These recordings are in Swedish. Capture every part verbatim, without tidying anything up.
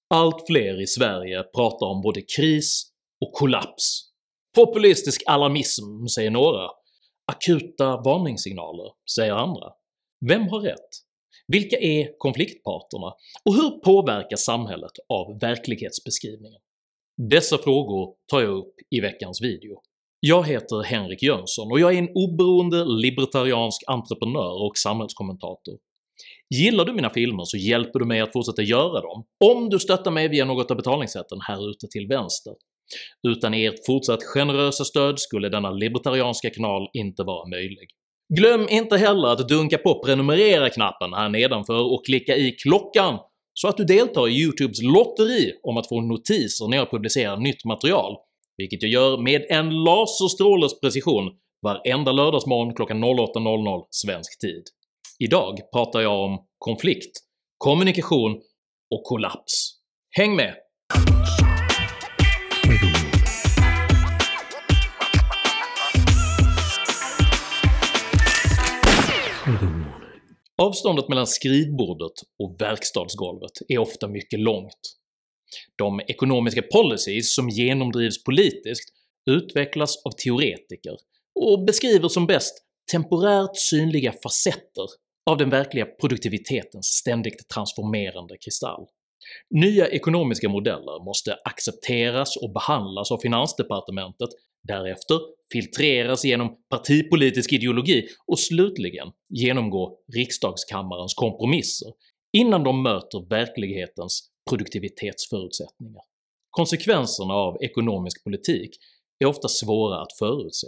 Allt fler i Sverige pratar om både kris och kollaps. Populistisk alarmism, säger några. Akuta varningssignaler, säger andra. Vem har rätt? Vilka är konfliktparterna? Och hur påverkar samhället av verklighetsbeskrivningen? Dessa frågor tar jag upp i veckans video. Jag heter Henrik Jönsson och jag är en oberoende libertariansk entreprenör och samhällskommentator. Gillar du mina filmer så hjälper du mig att fortsätta göra dem om du stöttar mig via något av betalningssätten här ute till vänster. Utan ert fortsatt generösa stöd skulle denna libertarianska kanal inte vara möjlig. Glöm inte heller att dunka på prenumerera-knappen här nedanför och klicka i klockan så att du deltar i YouTubes lotteri om att få notiser när jag publicerar nytt material, vilket jag gör med en laserstråles precision varenda lördagsmorgon klockan åtta noll noll svensk tid. Idag pratar jag om konflikt, kommunikation och kollaps. Häng med! Avståndet mellan skrivbordet och verkstadsgolvet är ofta mycket långt. De ekonomiska policies som genomdrivs politiskt utvecklas av teoretiker och beskriver som bäst temporärt synliga facetter av den verkliga produktivitetens ständigt transformerande kristall. Nya ekonomiska modeller måste accepteras och behandlas av Finansdepartementet, därefter filtreras genom partipolitisk ideologi och slutligen genomgå riksdagskammarens kompromisser innan de möter verklighetens produktivitetsförutsättningar. Konsekvenserna av ekonomisk politik är ofta svåra att förutse.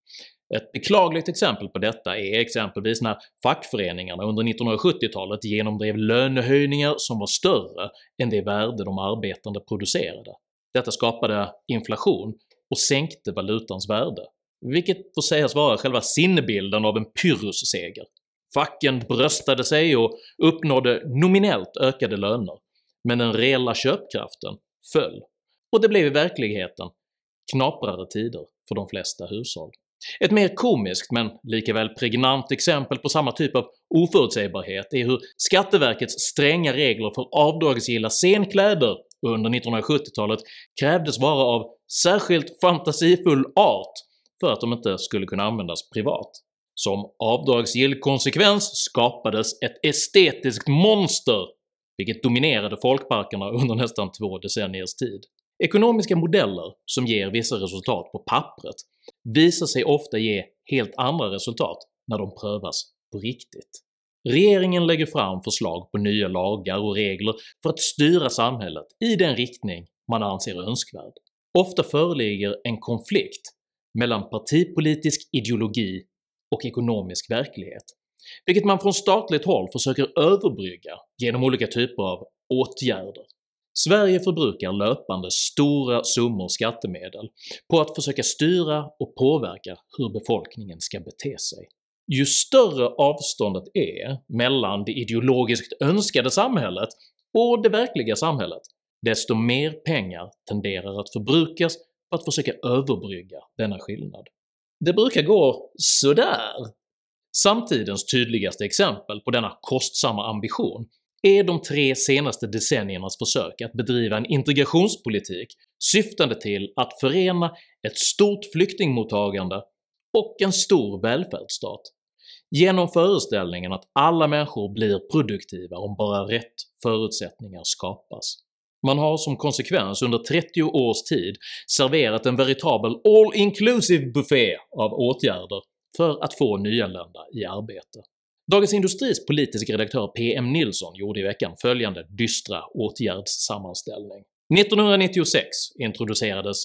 Ett beklagligt exempel på detta är exempelvis när fackföreningarna under nittonhundrasjuttiotalet genomdrev lönehöjningar som var större än det värde de arbetande producerade. Detta skapade inflation och sänkte valutans värde, vilket får sägas vara själva sinnebilden av en pyrrhusseger. Facken bröstade sig och uppnådde nominellt ökade löner, men den reella köpkraften föll, och det blev i verkligheten knaprare tider för de flesta hushåll. Ett mer komiskt men likaväl pregnant exempel på samma typ av oförutsägbarhet är hur Skatteverkets stränga regler för avdragsgilla scenkläder under nittonhundrasjuttiotalet krävdes vara av särskilt fantasifull art för att de inte skulle kunna användas privat. Som avdragsgill konsekvens skapades ett estetiskt monster, vilket dominerade folkparkerna under nästan två decenniers tid. Ekonomiska modeller som ger vissa resultat på pappret visar sig ofta ge helt andra resultat när de prövas på riktigt. Regeringen lägger fram förslag på nya lagar och regler för att styra samhället i den riktning man anser önskvärd. Ofta föreligger en konflikt mellan partipolitisk ideologi och ekonomisk verklighet, vilket man från statligt håll försöker överbrygga genom olika typer av åtgärder. Sverige förbrukar löpande stora summor skattemedel på att försöka styra och påverka hur befolkningen ska bete sig. Ju större avståndet är mellan det ideologiskt önskade samhället och det verkliga samhället, desto mer pengar tenderar att förbrukas för att försöka överbrygga denna skillnad. Det brukar gå sådär. Samtidens tydligaste exempel på denna kostsamma ambition är de tre senaste decenniernas försök att bedriva en integrationspolitik syftande till att förena ett stort flyktingmottagande och en stor välfärdsstat, genom föreställningen att alla människor blir produktiva om bara rätt förutsättningar skapas. Man har som konsekvens under trettio års tid serverat en veritabel all-inclusive buffé av åtgärder för att få nyanlända i arbete. Dagens Industris politiska redaktör P M Nilsson gjorde i veckan följande dystra åtgärdssammanställning. nittonhundranittiosex introducerades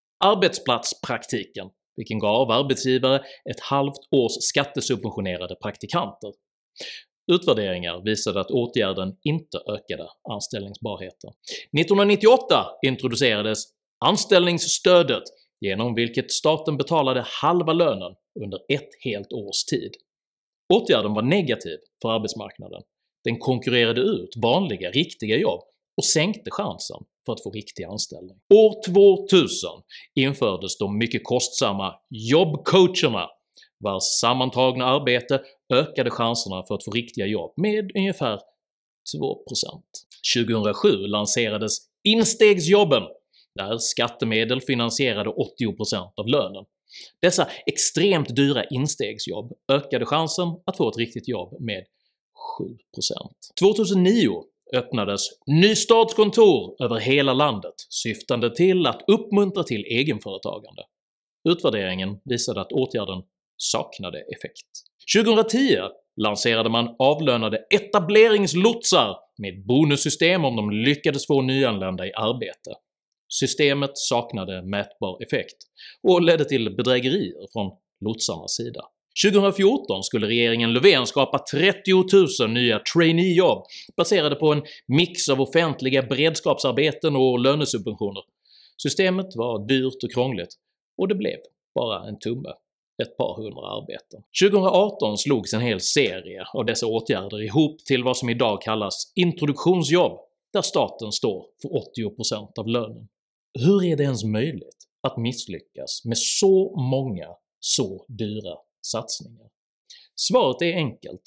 arbetsplatspraktiken, vilken gav arbetsgivare ett halvt års skattesubventionerade praktikanter. Utvärderingar visade att åtgärden inte ökade anställningsbarheten. nittonhundranittioåtta introducerades anställningsstödet, genom vilket staten betalade halva lönen under ett helt års tid. Åtgärden var negativ för arbetsmarknaden. Den konkurrerade ut vanliga, riktiga jobb och sänkte chansen för att få riktig anställning. År tvåtusen infördes de mycket kostsamma jobbcoacherna, vars sammantagna arbete ökade chanserna för att få riktiga jobb med ungefär två procent. tjugohundrasju lanserades instegsjobben, där skattemedel finansierade åttio procent av lönen. Dessa extremt dyra instegsjobb ökade chansen att få ett riktigt jobb med sju procent. tjugohundranio öppnades nystartskontor över hela landet syftande till att uppmuntra till egenföretagande. Utvärderingen visade att åtgärden saknade effekt. tjugohundratio lanserade man avlönade etableringslotsar med bonussystem om de lyckades få nyanlända i arbete. Systemet saknade mätbar effekt och ledde till bedrägerier från lotsarnas sida. tjugohundrafjorton skulle regeringen Löfven skapa trettio tusen nya traineejobb baserade på en mix av offentliga beredskapsarbeten och lönesubventioner. Systemet var dyrt och krångligt och det blev bara en tumme. Ett par hundra arbeten. tjugohundraarton slogs en hel serie av dessa åtgärder ihop till vad som idag kallas introduktionsjobb, där staten står för åttio procent av lönen. Hur är det ens möjligt att misslyckas med så många, så dyra satsningar? Svaret är enkelt.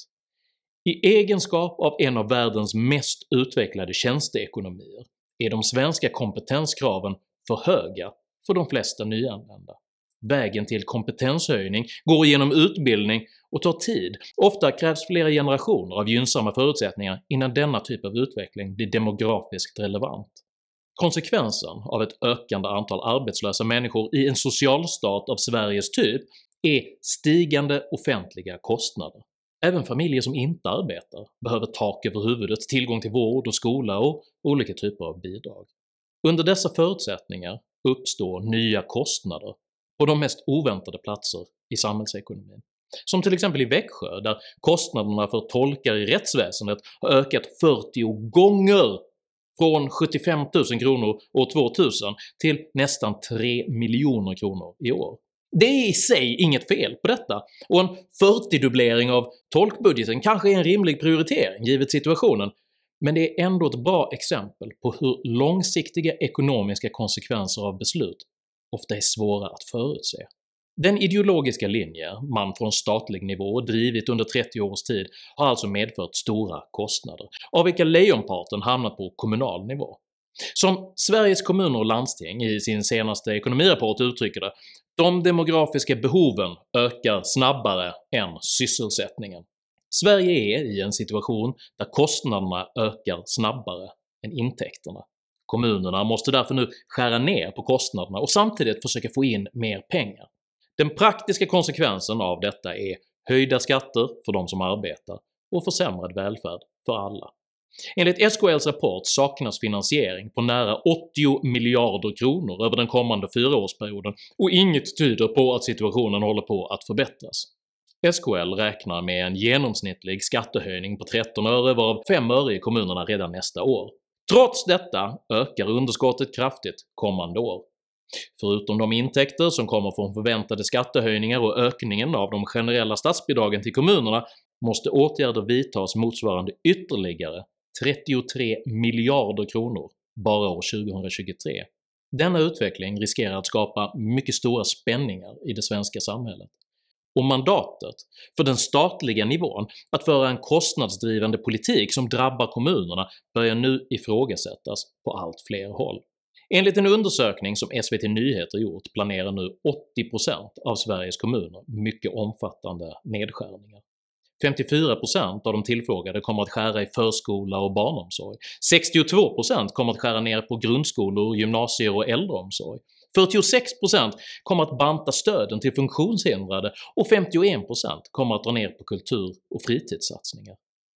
I egenskap av en av världens mest utvecklade tjänsteekonomier är de svenska kompetenskraven för höga för de flesta nyanlända. Vägen till kompetenshöjning går genom utbildning och tar tid. Ofta krävs flera generationer av gynnsamma förutsättningar innan denna typ av utveckling blir demografiskt relevant. Konsekvensen av ett ökande antal arbetslösa människor i en socialstat av Sveriges typ är stigande offentliga kostnader. Även familjer som inte arbetar behöver tak över huvudet, tillgång till vård och skola och olika typer av bidrag. Under dessa förutsättningar uppstår nya kostnader på de mest oväntade platser i samhällsekonomin. Som till exempel i Växjö, där kostnaderna för tolkar i rättsväsendet har ökat fyrtio gånger från sjuttiofem tusen kronor år tvåtusen till nästan tre miljoner kronor i år. Det är i sig inget fel på detta, och en fyrtiodubblering av tolkbudgeten kanske är en rimlig prioritering givet situationen, men det är ändå ett bra exempel på hur långsiktiga ekonomiska konsekvenser av beslut ofta är svåra att förutse. Den ideologiska linje man från statlig nivå drivit under trettio års tid har alltså medfört stora kostnader, av vilka lejonparten hamnat på kommunal nivå. Som Sveriges kommuner och landsting i sin senaste ekonomirapport uttrycker det, de demografiska behoven ökar snabbare än sysselsättningen. Sverige är i en situation där kostnaderna ökar snabbare än intäkterna. Kommunerna måste därför nu skära ner på kostnaderna och samtidigt försöka få in mer pengar. Den praktiska konsekvensen av detta är höjda skatter för de som arbetar och försämrad välfärd för alla. Enligt S K L:s rapport saknas finansiering på nära åttio miljarder kronor över den kommande fyraårsperioden och inget tyder på att situationen håller på att förbättras. S K L räknar med en genomsnittlig skattehöjning på tretton öre varav fem öre i kommunerna redan nästa år. Trots detta ökar underskottet kraftigt kommande år. Förutom de intäkter som kommer från förväntade skattehöjningar och ökningen av de generella statsbidragen till kommunerna måste åtgärder vidtas motsvarande ytterligare trettiotre miljarder kronor bara år tjugohundratjugotre. Denna utveckling riskerar att skapa mycket stora spänningar i det svenska samhället. Och mandatet för den statliga nivån att föra en kostnadsdrivande politik som drabbar kommunerna börjar nu ifrågasättas på allt fler håll. Enligt en undersökning som S V T Nyheter gjort planerar nu åttio procent av Sveriges kommuner mycket omfattande nedskärningar. femtiofyra procent av de tillfrågade kommer att skära i förskola och barnomsorg, sextiotvå procent kommer att skära ner på grundskolor, gymnasier och äldreomsorg, fyrtiosex procent kommer att banta stöden till funktionshindrade och femtioen procent kommer att dra ner på kultur- och fritidssatsningar.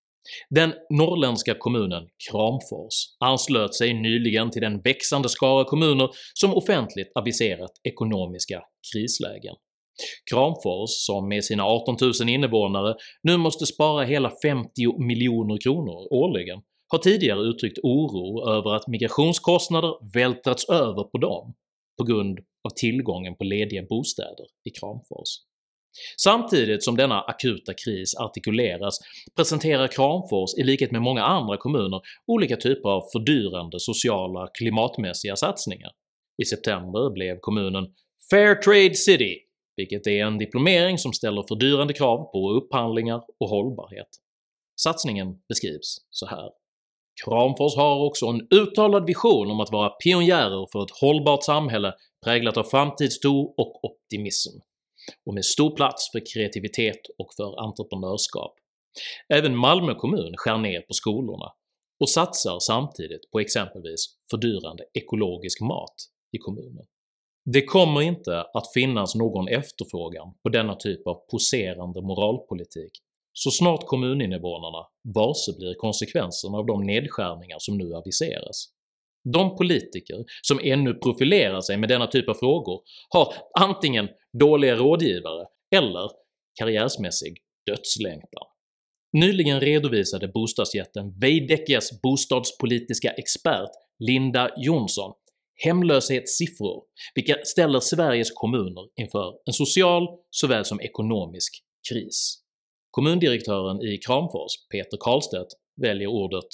Den norrländska kommunen Kramfors anslöt sig nyligen till den växande skara kommuner som offentligt aviserat ekonomiska krislägen. Kramfors, som med sina arton tusen invånare nu måste spara hela femtio miljoner kronor årligen, har tidigare uttryckt oro över att migrationskostnader vältrats över på dem på grund av tillgången på lediga bostäder i Kramfors. Samtidigt som denna akuta kris artikuleras presenterar Kramfors i likhet med många andra kommuner olika typer av fördyrande sociala klimatmässiga satsningar. I september blev kommunen Fair Trade City, vilket är en diplomering som ställer fördyrande krav på upphandlingar och hållbarhet. Satsningen beskrivs så här. Kramfors har också en uttalad vision om att vara pionjärer för ett hållbart samhälle präglat av framtidstro och optimism, och med stor plats för kreativitet och för entreprenörskap. Även Malmö kommun skär ner på skolorna och satsar samtidigt på exempelvis fördyrande ekologisk mat i kommunen. Det kommer inte att finnas någon efterfrågan på denna typ av poserande moralpolitik så snart kommuninvånarna varse blir konsekvenserna av de nedskärningar som nu aviseras. De politiker som ännu profilerar sig med denna typ av frågor har antingen dåliga rådgivare eller karriärsmässig dödslängtan. Nyligen redovisade bostadsjätten Veidekkes bostadspolitiska expert Linda Jonsson hemlöshetssiffror, vilka ställer Sveriges kommuner inför en social såväl som ekonomisk kris. Kommundirektören i Kramfors, Peter Karlstedt, väljer ordet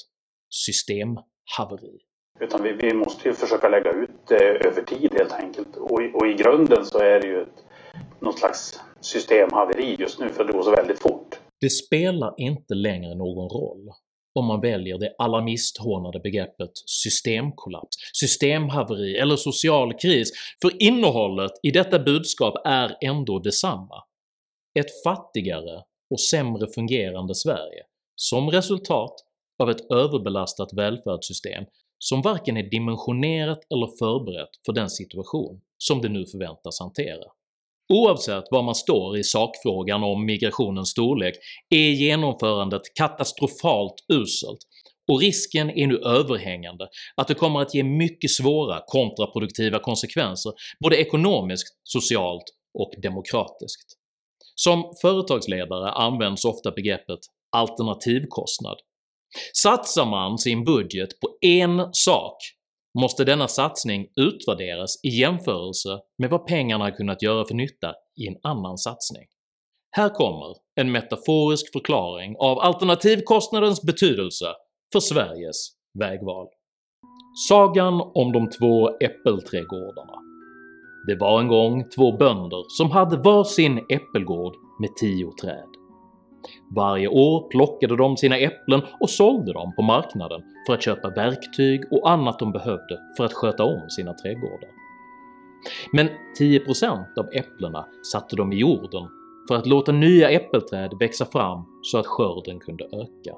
systemhaveri. Utan vi, vi måste ju försöka lägga ut det över tid helt enkelt. Och, och i grunden så är det ju ett, något slags systemhaveri just nu, för det går så väldigt fort. Det spelar inte längre någon roll om man väljer det alarmisthånade begreppet systemkollaps, systemhaveri eller social kris, för innehållet i detta budskap är ändå detsamma. Ett fattigare och sämre fungerande Sverige som resultat av ett överbelastat välfärdssystem som varken är dimensionerat eller förberett för den situation som det nu förväntas hantera. Oavsett var man står i sakfrågan om migrationens storlek är genomförandet katastrofalt uselt, och risken är nu överhängande att det kommer att ge mycket svåra kontraproduktiva konsekvenser både ekonomiskt, socialt och demokratiskt. Som företagsledare används ofta begreppet alternativkostnad. Satsar man sin budget på en sak måste denna satsning utvärderas i jämförelse med vad pengarna har kunnat göra för nytta i en annan satsning. Här kommer en metaforisk förklaring av alternativkostnadens betydelse för Sveriges vägval. Sagan om de två äppelträdgårdarna. Det var en gång två bönder som hade var sin äppelgård med tio träd. Varje år plockade de sina äpplen och sålde dem på marknaden för att köpa verktyg och annat de behövde för att sköta om sina trädgårdar. Men tio procent av äpplena satte de i jorden för att låta nya äppelträd växa fram så att skörden kunde öka.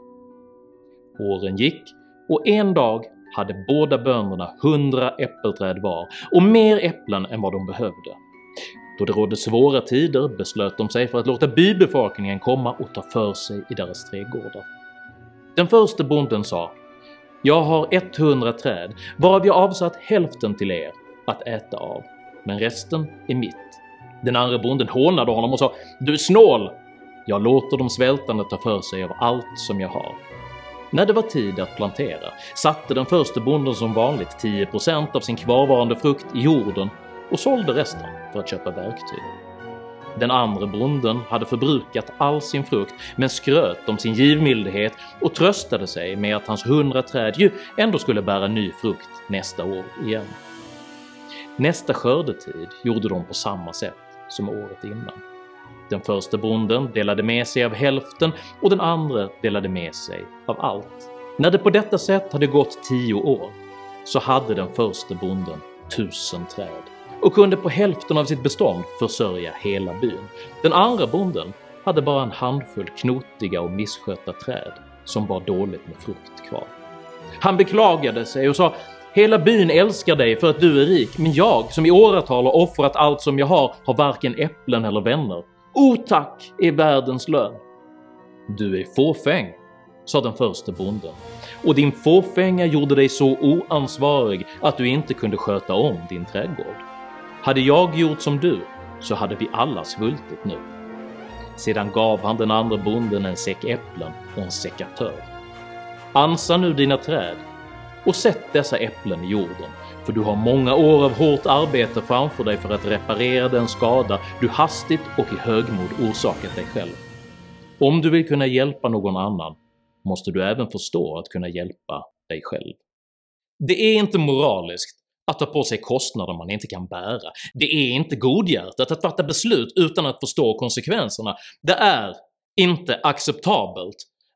Åren gick och en dag hade båda bönderna hundra äppelträd var och mer äpplen än vad de behövde. Då det rådde svåra tider beslöt de sig för att låta bybefolkningen komma och ta för sig i deras trädgårdar. Den första bonden sa: “Jag har hundra träd, varav jag avsatt hälften till er att äta av, men resten är mitt.” Den andra bonden hånade honom och sa: “Du är snål! Jag låter de svältande ta för sig av allt som jag har.” När det var tid att plantera satte den första bonden som vanligt tio procent av sin kvarvarande frukt i jorden och sålde resten för att köpa verktyg. Den andra bonden hade förbrukat all sin frukt men skröt om sin givmildhet och tröstade sig med att hans hundra träd ju ändå skulle bära ny frukt nästa år igen. Nästa skördetid gjorde de på samma sätt som året innan. Den första bonden delade med sig av hälften och den andra delade med sig av allt. När det på detta sätt hade gått tio år så hade den första bonden tusen träd och kunde på hälften av sitt bestånd försörja hela byn. Den andra bonden hade bara en handfull knotiga och misskötta träd som var dåligt med frukt kvar. Han beklagade sig och sa: “Hela byn älskar dig för att du är rik, men jag som i åratal har offrat allt som jag har har varken äpplen eller vänner. O tack är världens lön.” “Du är fåfäng”, sa den första bonden, “och din fåfänga gjorde dig så oansvarig att du inte kunde sköta om din trädgård. Hade jag gjort som du så hade vi alla svultit nu.” Sedan gav han den andra bonden en säck äpplen och en sekatör. “Ansa nu dina träd och sätt dessa äpplen i jorden, för du har många år av hårt arbete framför dig för att reparera den skada du hastigt och i högmod orsakat dig själv. Om du vill kunna hjälpa någon annan måste du även förstå att kunna hjälpa dig själv.” Det är inte moraliskt att ta på sig kostnader man inte kan bära. Det är inte godhjärtat att fatta beslut utan att förstå konsekvenserna. Det är inte acceptabelt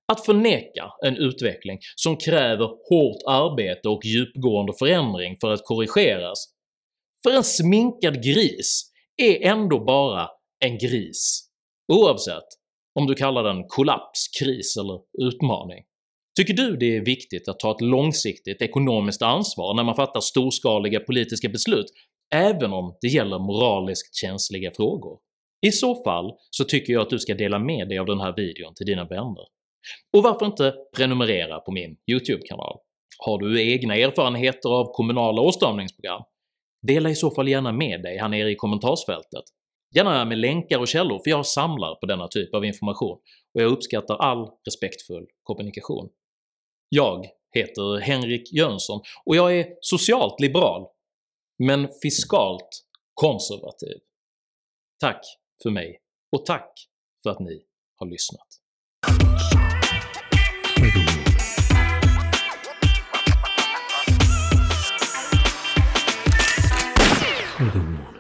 Att förneka en utveckling som kräver hårt arbete och djupgående förändring för att korrigeras, för en sminkad gris är ändå bara en gris, oavsett om du kallar den kollaps, kris eller utmaning. Tycker du det är viktigt att ta ett långsiktigt ekonomiskt ansvar när man fattar storskaliga politiska beslut, även om det gäller moraliskt känsliga frågor? I så fall så tycker jag att du ska dela med dig av den här videon till dina vänner. Och varför inte prenumerera på min YouTube-kanal? Har du egna erfarenheter av kommunala åtstramningsprogram? Dela i så fall gärna med dig här nere i kommentarsfältet. Gärna med länkar och källor, för jag samlar på denna typ av information och jag uppskattar all respektfull kommunikation. Jag heter Henrik Jönsson och jag är socialt liberal, men fiskalt konservativ. Tack för mig och tack för att ni har lyssnat. Furthermore.